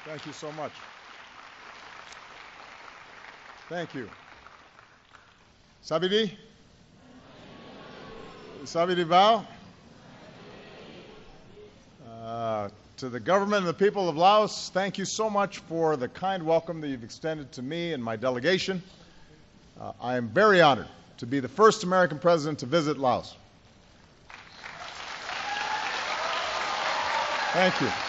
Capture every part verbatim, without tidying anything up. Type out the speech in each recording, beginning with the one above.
Thank you so much. Thank you. Savidi? Savidi Val? Uh, to the government and the people of Laos, thank you so much for the kind welcome that you've extended to me and my delegation. Uh, I am very honored to be the first American president to visit Laos. Thank you.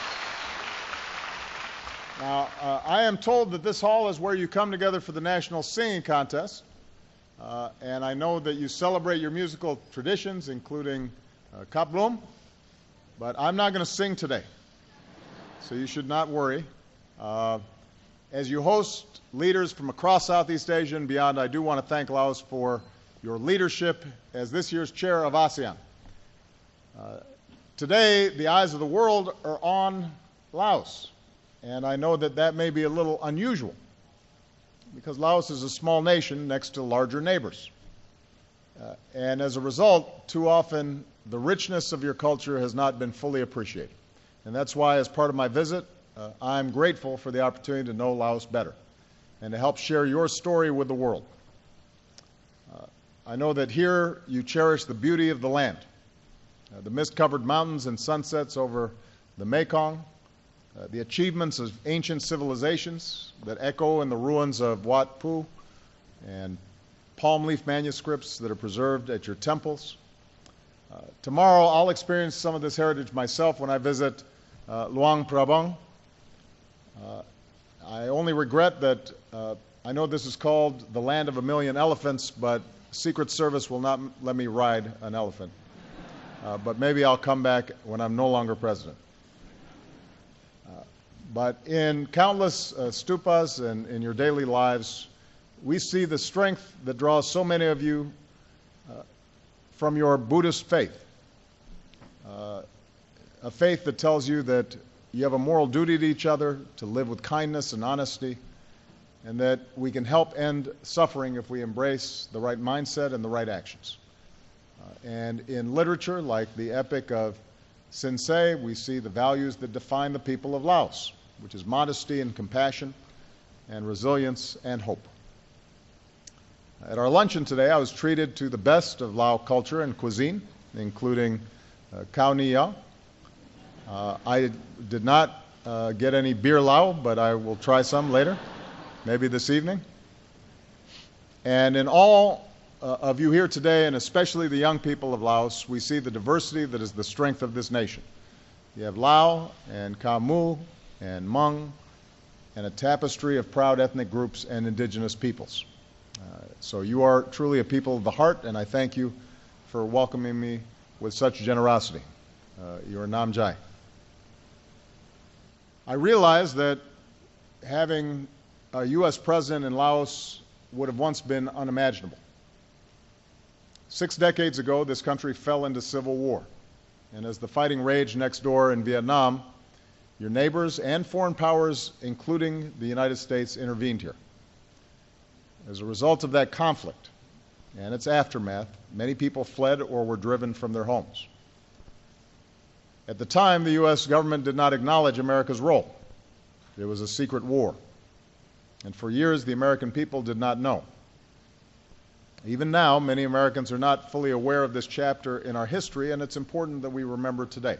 Now, uh, I am told that this hall is where you come together for the National Singing Contest, uh, and I know that you celebrate your musical traditions, including uh, Kaplum, but I'm not going to sing today, so you should not worry. Uh, as you host leaders from across Southeast Asia and beyond, I do want to thank Laos for your leadership as this year's chair of ASEAN. Uh, today, the eyes of the world are on Laos. And I know that that may be a little unusual because Laos is a small nation next to larger neighbors. Uh, and as a result, too often the richness of your culture has not been fully appreciated. And that's why, as part of my visit, uh, I'm grateful for the opportunity to know Laos better and to help share your story with the world. Uh, I know that here you cherish the beauty of the land, uh, the mist-covered mountains and sunsets over the Mekong, Uh, the achievements of ancient civilizations that echo in the ruins of Wat Phu, and palm leaf manuscripts that are preserved at your temples. Uh, tomorrow, I'll experience some of this heritage myself when I visit uh, Luang Prabang. Uh, I only regret that uh, I know this is called the land of a million elephants, but Secret Service will not let me ride an elephant. Uh, but maybe I'll come back when I'm no longer president. But in countless uh, stupas and in your daily lives, we see the strength that draws so many of you uh, from your Buddhist faith, uh, a faith that tells you that you have a moral duty to each other, to live with kindness and honesty, and that we can help end suffering if we embrace the right mindset and the right actions. Uh, and in literature, like the epic of Sin Se, we see the values that define the people of Laos, which is modesty and compassion and resilience and hope. At our luncheon today, I was treated to the best of Lao culture and cuisine, including uh, khao niya. Uh, I did not uh, get any beer Lao, but I will try some later, maybe this evening. And in all uh, of you here today, and especially the young people of Laos, we see the diversity that is the strength of this nation. You have Lao and Khmer Mu and Hmong, and a tapestry of proud ethnic groups and indigenous peoples. Uh, so you are truly a people of the heart, and I thank you for welcoming me with such generosity. Uh, you are Nam Jai. I realize that having a U S president in Laos would have once been unimaginable. Six decades ago, this country fell into civil war, and as the fighting raged next door in Vietnam, your neighbors and foreign powers, including the United States, intervened here. As a result of that conflict and its aftermath, many people fled or were driven from their homes. At the time, the U S government did not acknowledge America's role. It was a secret war. And for years, the American people did not know. Even now, many Americans are not fully aware of this chapter in our history, and it's important that we remember today.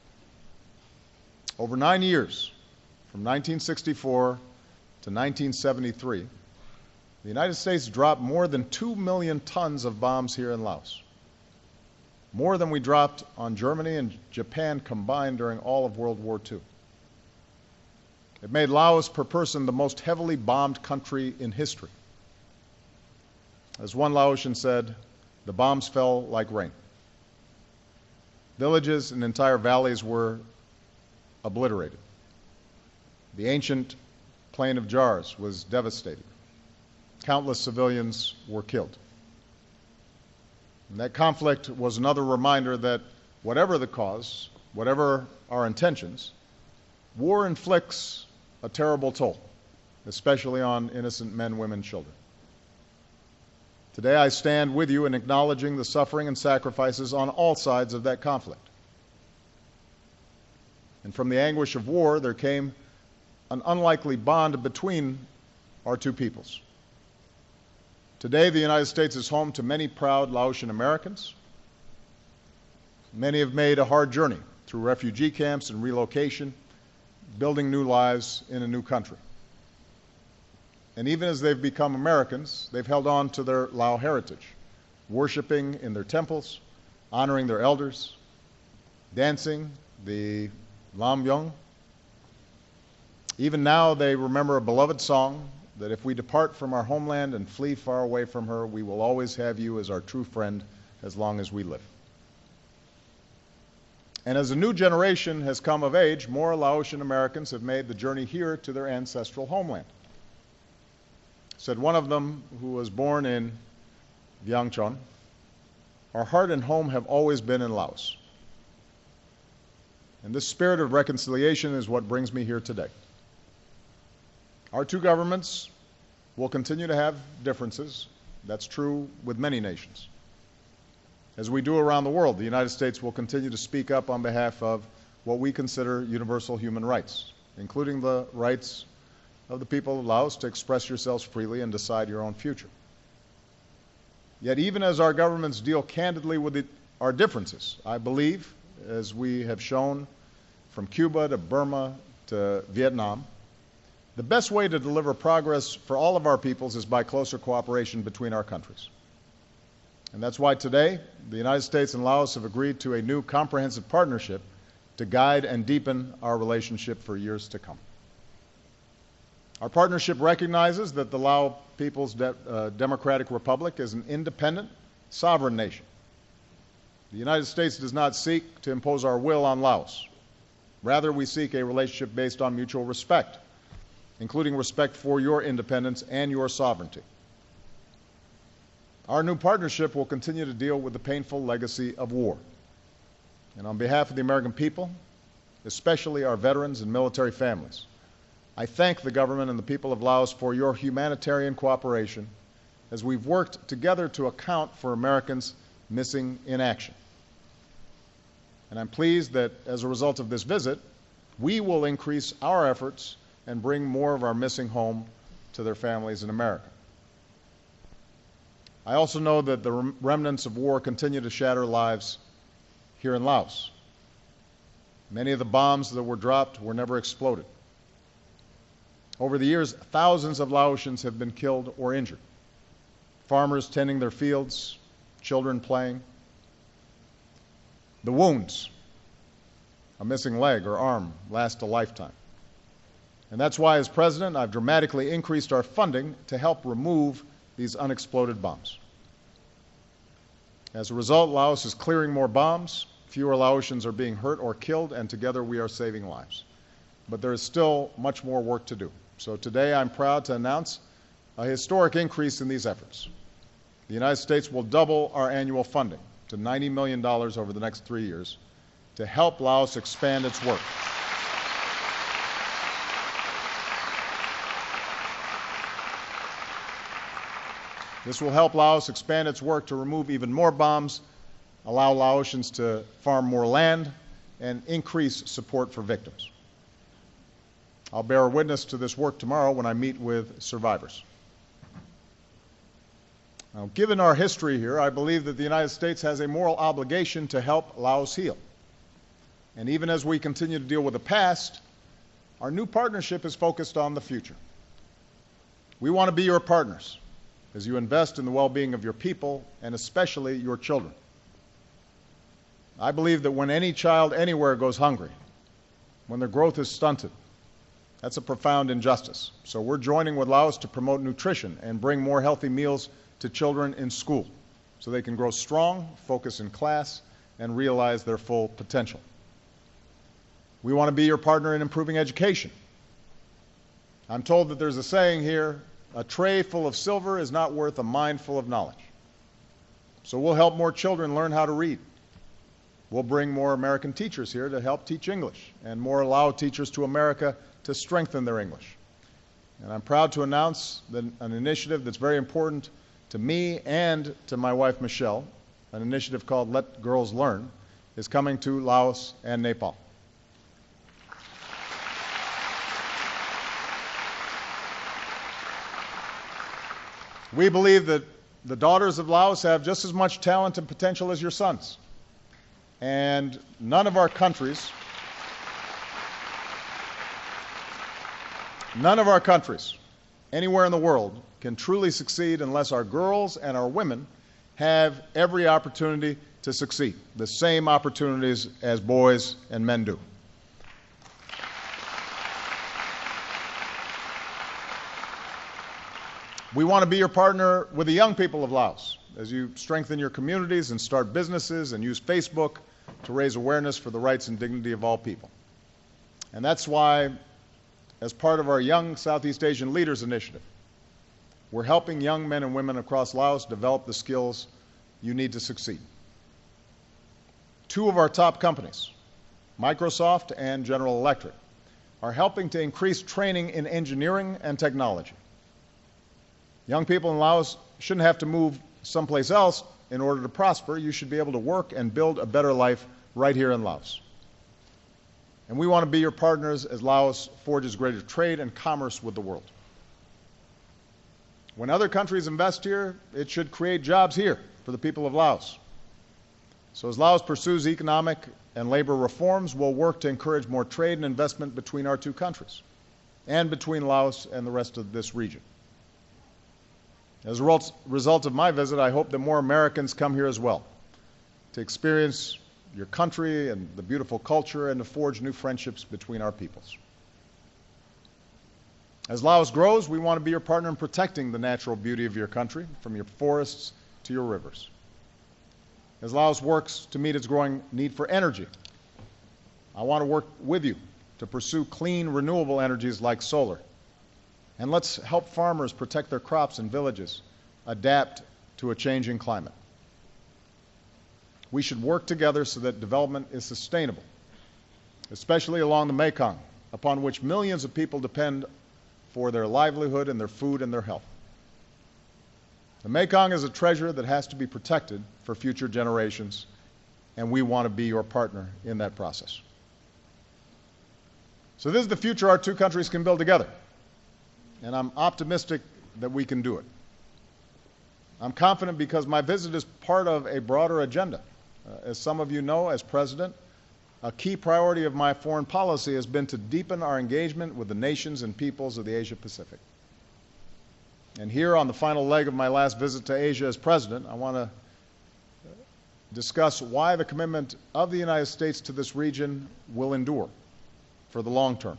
Over nine years, from nineteen sixty-four to nineteen seventy-three, the United States dropped more than two million tons of bombs here in Laos, more than we dropped on Germany and Japan combined during all of World War Two. It made Laos per person the most heavily bombed country in history. As one Laotian said, the bombs fell like rain. Villages and entire valleys were obliterated. The ancient plain of jars was devastated. Countless civilians were killed. And that conflict was another reminder that whatever the cause, whatever our intentions, war inflicts a terrible toll, especially on innocent men, women, children. Today I stand with you in acknowledging the suffering and sacrifices on all sides of that conflict. And from the anguish of war, there came an unlikely bond between our two peoples. Today, the United States is home to many proud Laotian Americans. Many have made a hard journey through refugee camps and relocation, building new lives in a new country. And even as they've become Americans, they've held on to their Lao heritage, worshiping in their temples, honoring their elders, dancing the Lam Yong. Even now, they remember a beloved song that if we depart from our homeland and flee far away from her, we will always have you as our true friend as long as we live. And as a new generation has come of age, more Laotian Americans have made the journey here to their ancestral homeland. Said one of them, who was born in Vientiane, our heart and home have always been in Laos. And this spirit of reconciliation is what brings me here today. Our two governments will continue to have differences. That's true with many nations. As we do around the world, the United States will continue to speak up on behalf of what we consider universal human rights, including the rights of the people of Laos to express yourselves freely and decide your own future. Yet even as our governments deal candidly with it, our differences, I believe, as we have shown from Cuba to Burma to Vietnam, the best way to deliver progress for all of our peoples is by closer cooperation between our countries. And that's why today, the United States and Laos have agreed to a new comprehensive partnership to guide and deepen our relationship for years to come. Our partnership recognizes that the Lao People's De- uh, Democratic Republic is an independent, sovereign nation. The United States does not seek to impose our will on Laos. Rather, we seek a relationship based on mutual respect, including respect for your independence and your sovereignty. Our new partnership will continue to deal with the painful legacy of war. And on behalf of the American people, especially our veterans and military families, I thank the government and the people of Laos for your humanitarian cooperation as we've worked together to account for Americans missing in action. And I'm pleased that as a result of this visit, we will increase our efforts and bring more of our missing home to their families in America. I also know that the remnants of war continue to shatter lives here in Laos. Many of the bombs that were dropped were never exploded. Over the years, thousands of Laotians have been killed or injured. Farmers tending their fields, children playing. The wounds, a missing leg or arm, last a lifetime. And that's why, as president, I've dramatically increased our funding to help remove these unexploded bombs. As a result, Laos is clearing more bombs, fewer Laotians are being hurt or killed, and together we are saving lives. But there is still much more work to do. So today I'm proud to announce a historic increase in these efforts. The United States will double our annual funding to ninety million dollars over the next three years to help Laos expand its work. This will help Laos expand its work to remove even more bombs, allow Laotians to farm more land, and increase support for victims. I'll bear witness to this work tomorrow when I meet with survivors. Now, given our history here, I believe that the United States has a moral obligation to help Laos heal. And even as we continue to deal with the past, our new partnership is focused on the future. We want to be your partners as you invest in the well-being of your people and especially your children. I believe that when any child anywhere goes hungry, when their growth is stunted, that's a profound injustice. So we're joining with Laos to promote nutrition and bring more healthy meals to children in school so they can grow strong, focus in class, and realize their full potential. We want to be your partner in improving education. I'm told that there's a saying here, a tray full of silver is not worth a mine full of knowledge. So we'll help more children learn how to read. We'll bring more American teachers here to help teach English, and more Lao teachers to America to strengthen their English. And I'm proud to announce that an initiative that's very important to me and to my wife Michelle, an initiative called Let Girls Learn, is coming to Laos and Nepal. We believe that the daughters of Laos have just as much talent and potential as your sons. And none of our countries, none of our countries anywhere in the world can truly succeed unless our girls and our women have every opportunity to succeed, the same opportunities as boys and men do. We want to be your partner with the young people of Laos as you strengthen your communities and start businesses and use Facebook to raise awareness for the rights and dignity of all people. And that's why, as part of our Young Southeast Asian Leaders Initiative, we're helping young men and women across Laos develop the skills you need to succeed. Two of our top companies, Microsoft and General Electric, are helping to increase training in engineering and technology. Young people in Laos shouldn't have to move someplace else in order to prosper. You should be able to work and build a better life right here in Laos. And we want to be your partners as Laos forges greater trade and commerce with the world. When other countries invest here, it should create jobs here for the people of Laos. So as Laos pursues economic and labor reforms, we'll work to encourage more trade and investment between our two countries and between Laos and the rest of this region. As a result of my visit, I hope that more Americans come here as well to experience your country and the beautiful culture and to forge new friendships between our peoples. As Laos grows, we want to be your partner in protecting the natural beauty of your country, from your forests to your rivers. As Laos works to meet its growing need for energy, I want to work with you to pursue clean, renewable energies like solar. And let's help farmers protect their crops and villages, adapt to a changing climate. We should work together so that development is sustainable, especially along the Mekong, upon which millions of people depend for their livelihood and their food and their health. The Mekong is a treasure that has to be protected for future generations, and we want to be your partner in that process. So this is the future our two countries can build together, and I'm optimistic that we can do it. I'm confident because my visit is part of a broader agenda. Uh, as some of you know, as President, a key priority of my foreign policy has been to deepen our engagement with the nations and peoples of the Asia Pacific. And here on the final leg of my last visit to Asia as President, I want to discuss why the commitment of the United States to this region will endure for the long term.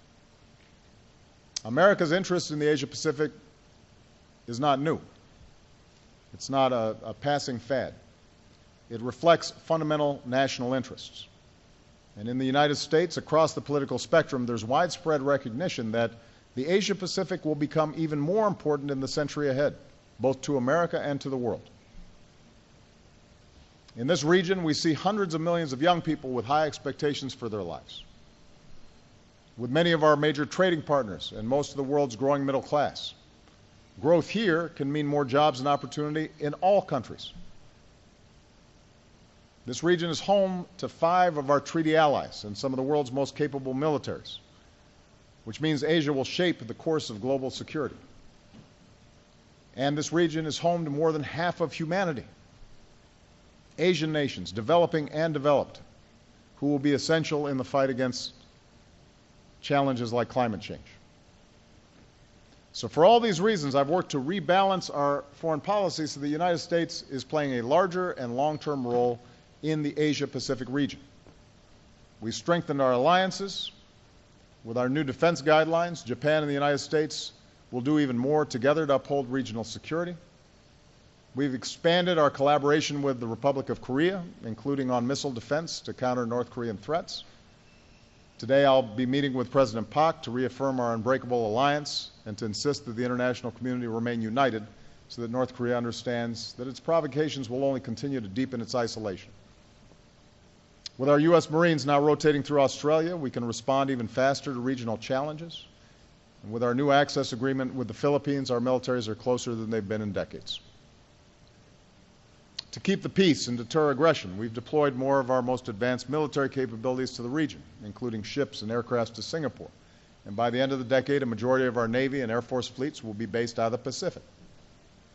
America's interest in the Asia Pacific is not new. It's not a, a passing fad. It reflects fundamental national interests. And in the United States, across the political spectrum, there's widespread recognition that the Asia Pacific will become even more important in the century ahead, both to America and to the world. In this region, we see hundreds of millions of young people with high expectations for their lives. With many of our major trading partners and most of the world's growing middle class, growth here can mean more jobs and opportunity in all countries. This region is home to five of our treaty allies and some of the world's most capable militaries, which means Asia will shape the course of global security. And this region is home to more than half of humanity, Asian nations, developing and developed, who will be essential in the fight against challenges like climate change. So for all these reasons, I've worked to rebalance our foreign policy so the United States is playing a larger and long-term role in the Asia-Pacific region. We've strengthened our alliances. With our new defense guidelines, Japan and the United States will do even more together to uphold regional security. We've expanded our collaboration with the Republic of Korea, including on missile defense to counter North Korean threats. Today I'll be meeting with President Park to reaffirm our unbreakable alliance and to insist that the international community remain united so that North Korea understands that its provocations will only continue to deepen its isolation. With our U S Marines now rotating through Australia, we can respond even faster to regional challenges. And with our new access agreement with the Philippines, our militaries are closer than they've been in decades. To keep the peace and deter aggression, we've deployed more of our most advanced military capabilities to the region, including ships and aircraft to Singapore. And by the end of the decade, a majority of our Navy and Air Force fleets will be based out of the Pacific.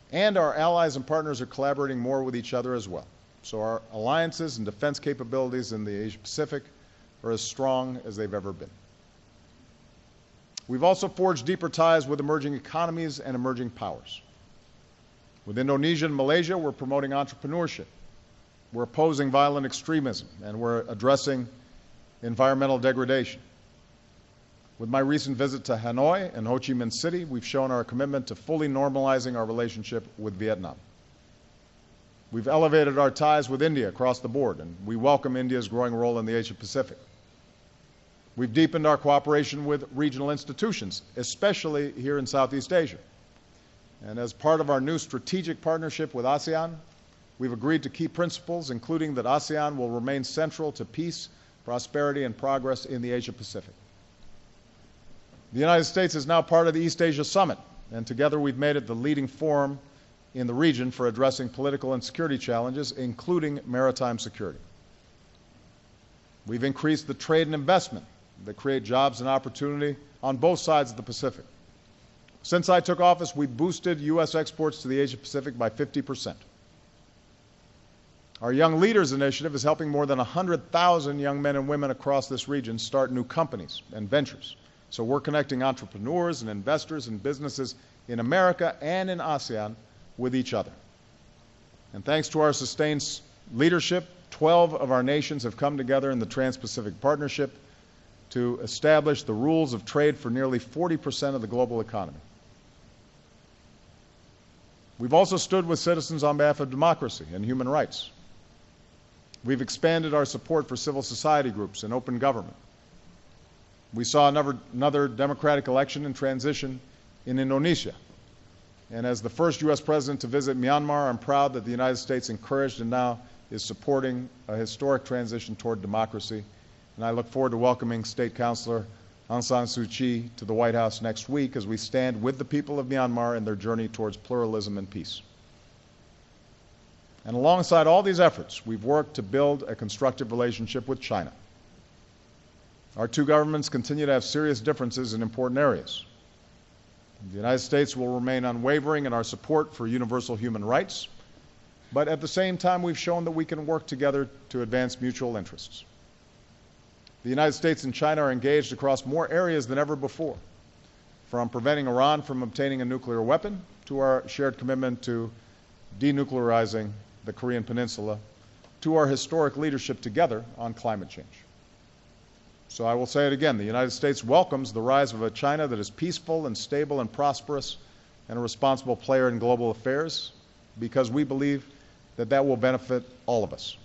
And our allies and partners are collaborating more with each other as well. So our alliances and defense capabilities in the Asia-Pacific are as strong as they've ever been. We've also forged deeper ties with emerging economies and emerging powers. With Indonesia and Malaysia, we're promoting entrepreneurship. We're opposing violent extremism, and we're addressing environmental degradation. With my recent visit to Hanoi and Ho Chi Minh City, we've shown our commitment to fully normalizing our relationship with Vietnam. We've elevated our ties with India across the board, and we welcome India's growing role in the Asia-Pacific. We've deepened our cooperation with regional institutions, especially here in Southeast Asia. And as part of our new strategic partnership with ASEAN, we've agreed to key principles, including that ASEAN will remain central to peace, prosperity, and progress in the Asia-Pacific. The United States is now part of the East Asia Summit, and together we've made it the leading forum in the region for addressing political and security challenges, including maritime security. We've increased the trade and investment that create jobs and opportunity on both sides of the Pacific. Since I took office, we boosted U S exports to the Asia-Pacific by fifty percent. Our Young Leaders Initiative is helping more than one hundred thousand young men and women across this region start new companies and ventures. So we're connecting entrepreneurs and investors and businesses in America and in ASEAN with each other. And thanks to our sustained leadership, twelve of our nations have come together in the Trans-Pacific Partnership to establish the rules of trade for nearly forty percent of the global economy. We've also stood with citizens on behalf of democracy and human rights. We've expanded our support for civil society groups and open government. We saw another, another democratic election and transition in Indonesia. And as the first U S president to visit Myanmar, I'm proud that the United States encouraged and now is supporting a historic transition toward democracy. And I look forward to welcoming State Councilor Aung San Suu Kyi to the White House next week as we stand with the people of Myanmar in their journey towards pluralism and peace. And alongside all these efforts, we've worked to build a constructive relationship with China. Our two governments continue to have serious differences in important areas. The United States will remain unwavering in our support for universal human rights, but at the same time, we've shown that we can work together to advance mutual interests. The United States and China are engaged across more areas than ever before, from preventing Iran from obtaining a nuclear weapon to our shared commitment to denuclearizing the Korean Peninsula, to our historic leadership together on climate change. So I will say it again, the United States welcomes the rise of a China that is peaceful and stable and prosperous and a responsible player in global affairs, because we believe that that will benefit all of us.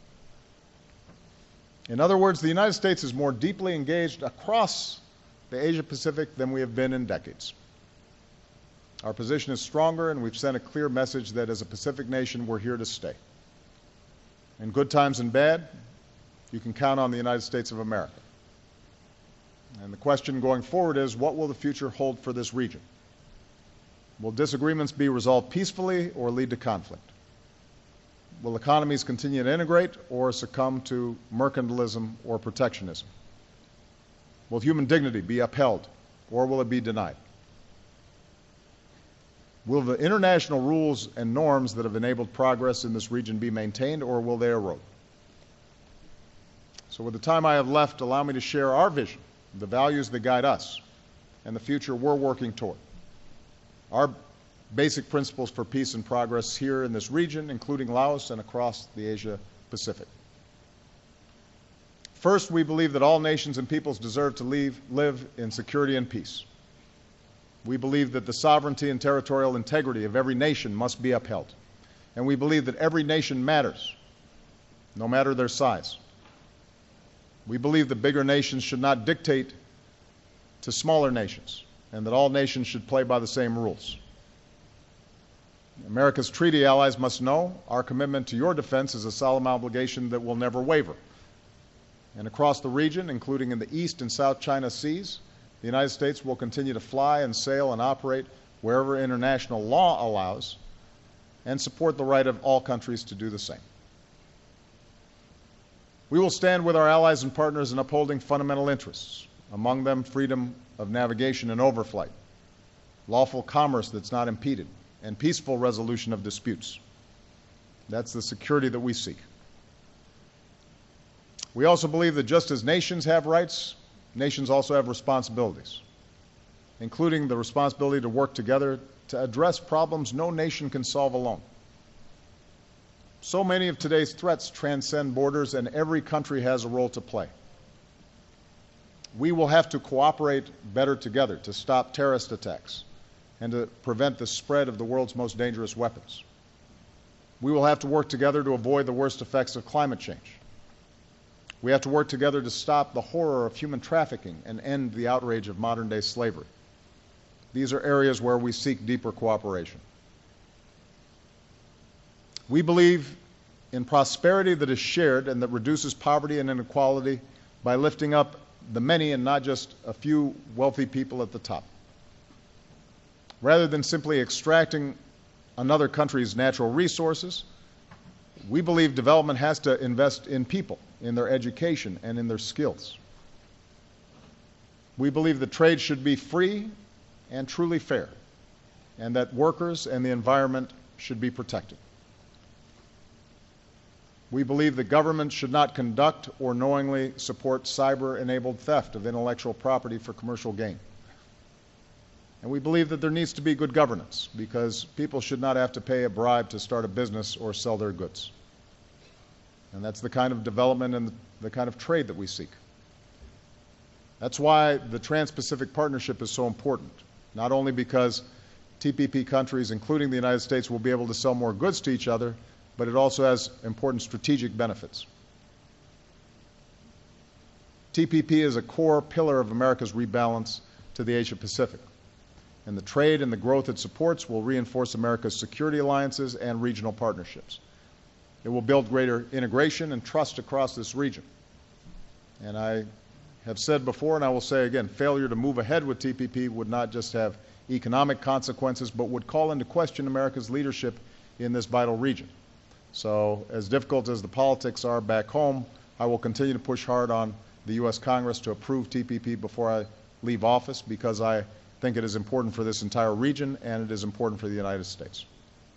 In other words, the United States is more deeply engaged across the Asia-Pacific than we have been in decades. Our position is stronger, and we've sent a clear message that as a Pacific nation, we're here to stay. In good times and bad, you can count on the United States of America. And the question going forward is, what will the future hold for this region? Will disagreements be resolved peacefully or lead to conflict? Will economies continue to integrate or succumb to mercantilism or protectionism? Will human dignity be upheld or will it be denied? Will the international rules and norms that have enabled progress in this region be maintained or will they erode? So with the time I have left, allow me to share our vision, the values that guide us, and the future we're working toward. Our basic principles for peace and progress here in this region, including Laos and across the Asia-Pacific. First, we believe that all nations and peoples deserve to leave, live in security and peace. We believe that the sovereignty and territorial integrity of every nation must be upheld. And we believe that every nation matters, no matter their size. We believe that bigger nations should not dictate to smaller nations, and that all nations should play by the same rules. America's treaty allies must know our commitment to your defense is a solemn obligation that will never waver. And across the region, including in the East and South China Seas, the United States will continue to fly and sail and operate wherever international law allows, and support the right of all countries to do the same. We will stand with our allies and partners in upholding fundamental interests, among them freedom of navigation and overflight, lawful commerce that's not impeded, and peaceful resolution of disputes. That's the security that we seek. We also believe that just as nations have rights, nations also have responsibilities, including the responsibility to work together to address problems no nation can solve alone. So many of today's threats transcend borders, and every country has a role to play. We will have to cooperate better together to stop terrorist attacks and to prevent the spread of the world's most dangerous weapons. We will have to work together to avoid the worst effects of climate change. We have to work together to stop the horror of human trafficking and end the outrage of modern-day slavery. These are areas where we seek deeper cooperation. We believe in prosperity that is shared and that reduces poverty and inequality by lifting up the many and not just a few wealthy people at the top. Rather than simply extracting another country's natural resources, we believe development has to invest in people, in their education, and in their skills. We believe that trade should be free and truly fair, and that workers and the environment should be protected. We believe that government should not conduct or knowingly support cyber-enabled theft of intellectual property for commercial gain. And we believe that there needs to be good governance, because people should not have to pay a bribe to start a business or sell their goods. And that's the kind of development and the kind of trade that we seek. That's why the Trans-Pacific Partnership is so important, not only because T P P countries, including the United States, will be able to sell more goods to each other, but it also has important strategic benefits. T P P is a core pillar of America's rebalance to the Asia-Pacific, and the trade and the growth it supports will reinforce America's security alliances and regional partnerships. It will build greater integration and trust across this region. And I have said before, and I will say again, failure to move ahead with T P P would not just have economic consequences, but would call into question America's leadership in this vital region. So, as difficult as the politics are back home, I will continue to push hard on the U S Congress to approve T P P before I leave office, because I think it is important for this entire region and it is important for the United States.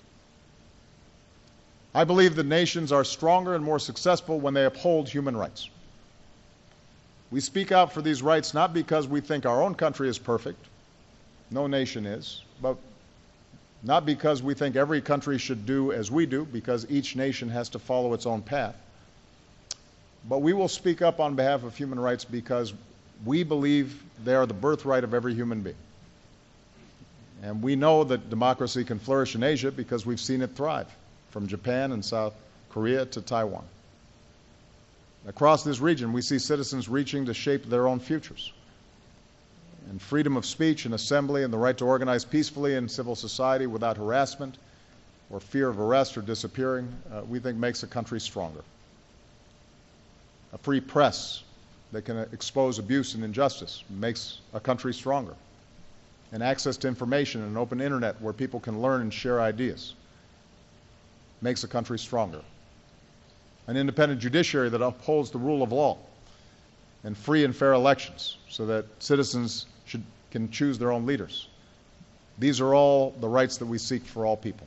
I believe that nations are stronger and more successful when they uphold human rights. We speak out for these rights not because we think our own country is perfect, no nation is, but not because we think every country should do as we do, because each nation has to follow its own path. But we will speak up on behalf of human rights because we believe they are the birthright of every human being. And we know that democracy can flourish in Asia because we've seen it thrive, from Japan and South Korea to Taiwan. Across this region, we see citizens reaching to shape their own futures. And freedom of speech and assembly and the right to organize peacefully in civil society without harassment or fear of arrest or disappearing, uh, we think makes a country stronger. A free press that can expose abuse and injustice makes a country stronger. And access to information and an open internet where people can learn and share ideas makes a country stronger. An independent judiciary that upholds the rule of law, and free and fair elections so that citizens should, can choose their own leaders. These are all the rights that we seek for all people.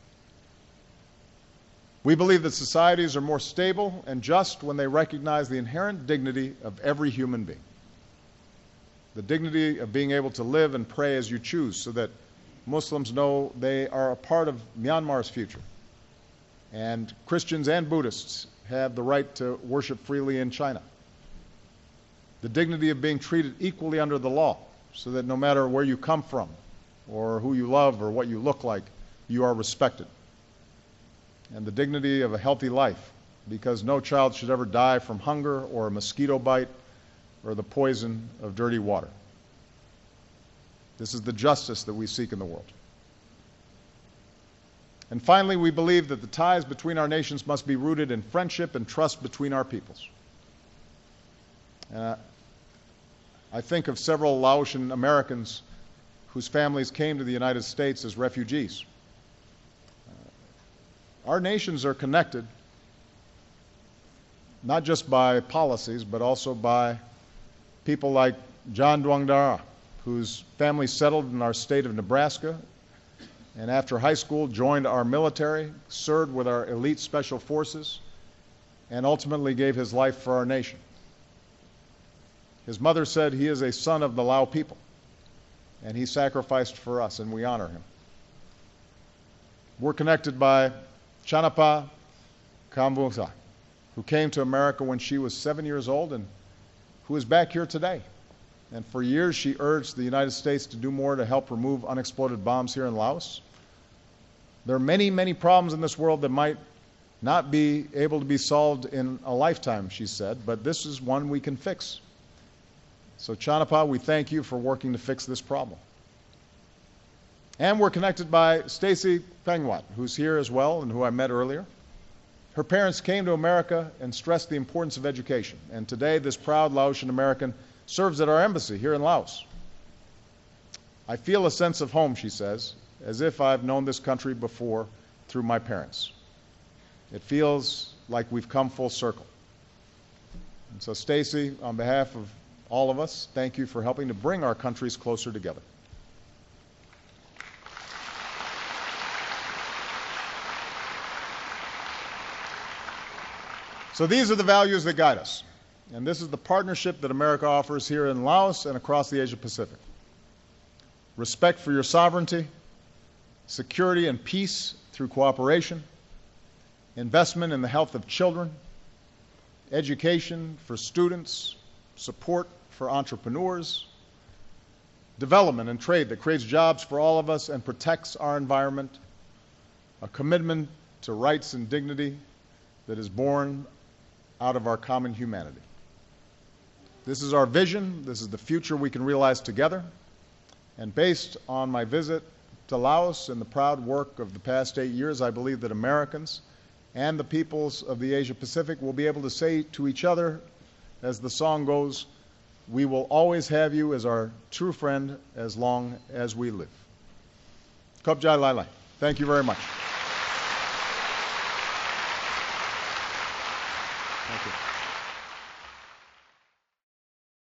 We believe that societies are more stable and just when they recognize the inherent dignity of every human being. The dignity of being able to live and pray as you choose, so that Muslims know they are a part of Myanmar's future. And Christians and Buddhists have the right to worship freely in China. The dignity of being treated equally under the law, so that no matter where you come from, or who you love, or what you look like, you are respected. And the dignity of a healthy life, because no child should ever die from hunger or a mosquito bite or the poison of dirty water. This is the justice that we seek in the world. And finally, we believe that the ties between our nations must be rooted in friendship and trust between our peoples. Uh, I think of several Laotian Americans whose families came to the United States as refugees. Uh, our nations are connected not just by policies, but also by people like John Duong Dara, whose family settled in our state of Nebraska and after high school joined our military, served with our elite special forces, and ultimately gave his life for our nation. His mother said he is a son of the Lao people, and he sacrificed for us, and we honor him. We're connected by Chanapa Kambungsa, who came to America when she was seven years old and who is back here today. And for years she urged the United States to do more to help remove unexploded bombs here in Laos. There are many, many problems in this world that might not be able to be solved in a lifetime, she said, but this is one we can fix. So Chanapa, we thank you for working to fix this problem. And we're connected by Stacy Pengwat, who's here as well and who I met earlier. Her parents came to America and stressed the importance of education. And today, this proud Laotian American serves at our embassy here in Laos. I feel a sense of home, she says, as if I've known this country before through my parents. It feels like we've come full circle. And so, Stacy, on behalf of all of us, thank you for helping to bring our countries closer together. So these are the values that guide us. And this is the partnership that America offers here in Laos and across the Asia Pacific. Respect for your sovereignty, security and peace through cooperation, investment in the health of children, education for students, support for entrepreneurs, development and trade that creates jobs for all of us and protects our environment, a commitment to rights and dignity that is born out of our common humanity. This is our vision. This is the future we can realize together. And based on my visit to Laos and the proud work of the past eight years, I believe that Americans and the peoples of the Asia Pacific will be able to say to each other, as the song goes, we will always have you as our true friend as long as we live. Khop Jai Lai Lai. Thank you very much.